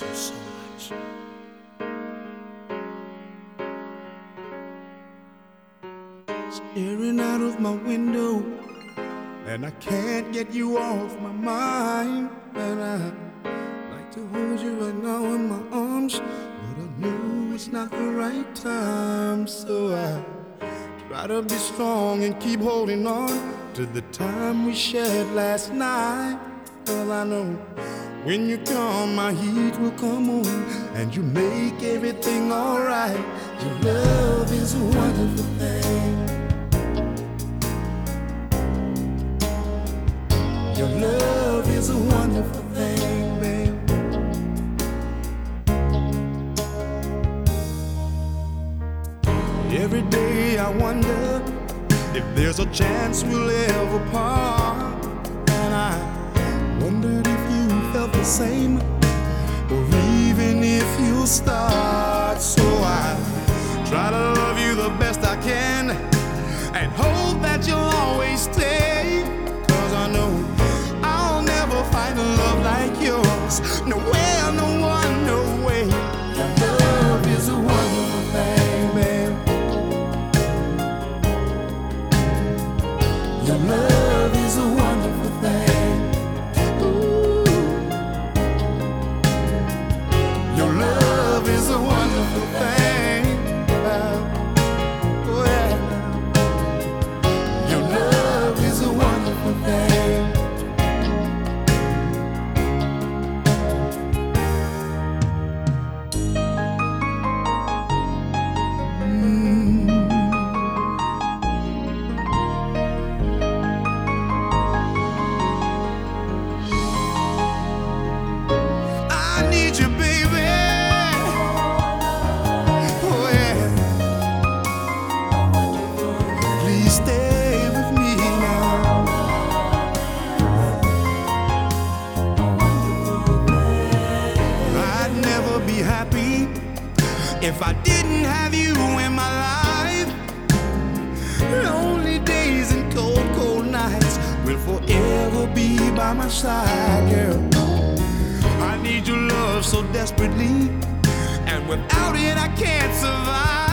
miss you so much. Staring out of my window, and I can't get you off my mind. And I like to hold you right now in my arms, but I know it's not the right time. So I try to be strong and keep holding on to the time we shared last night. Well, I know when you come, my heat will come on, and you make everything alright. Your love is a wonderful thing. Your love is a wonderful thing, babe. Every day I wonder if there's a chance we'll ever part. And I wondered if you felt the same, or even if you'll start. So I try to love you the best I can, and hope that you'll always stay. 'Cause I know I'll never find a love like yours. Nowhere, no one, no way. Your love is a wonderful thing, man. Your love is a wonderful thing. Ooh. Your love is a wonderful thing. Oh, yeah. Your love is a wonderful thing. I need you, baby. Oh, yeah. Please stay with me now. I'd never be happy if I didn't have you in my life. Lonely days and cold, cold nights will forever be by my side, girl. I need your love so desperately, and without it I can't survive.